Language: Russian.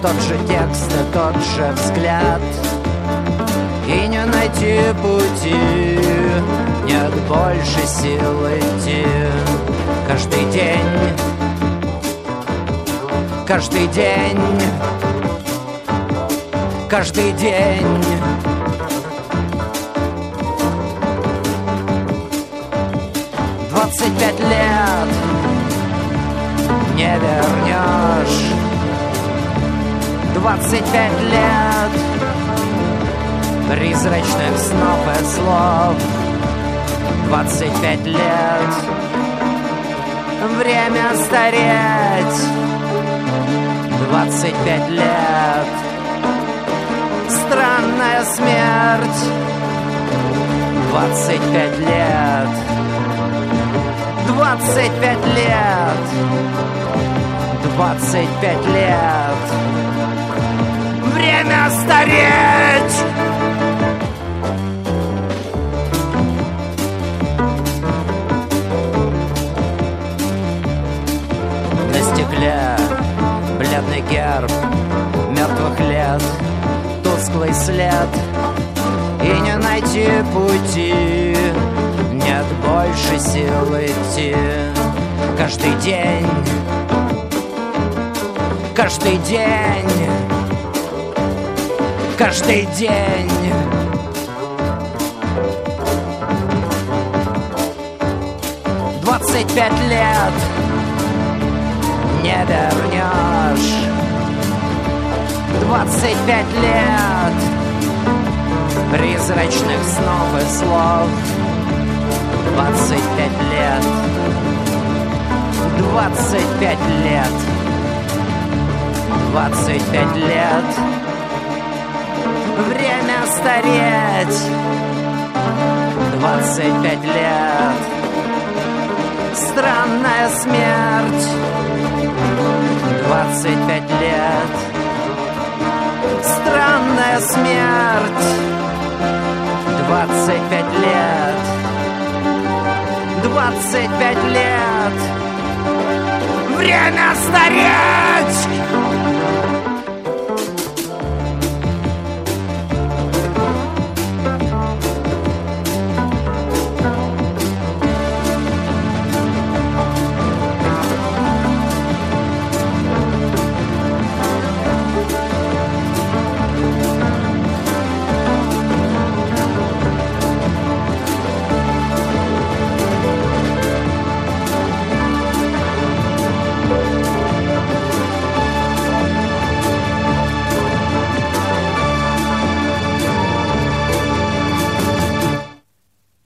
Тот же текст и тот же взгляд, и не найти пути, нет больше сил идти. Каждый день, каждый день, каждый день. Двадцать 25 лет не вернешь. 25 лет призрачных снов и слов. 25 лет время стареть. 25 лет странная смерть. 25 лет 25 лет 25 лет время стареть. На стекле бледный герб мертвых лет, тусклый след, и не найти пути, нет больше сил идти. Каждый день, каждый день, каждый день. 25 лет не вернешь. 25 лет призрачных снов и слов. 25 лет 25 лет 25 лет время стареть. 25 лет странная смерть. 25 лет странная смерть. 25 лет 25 лет время стареть.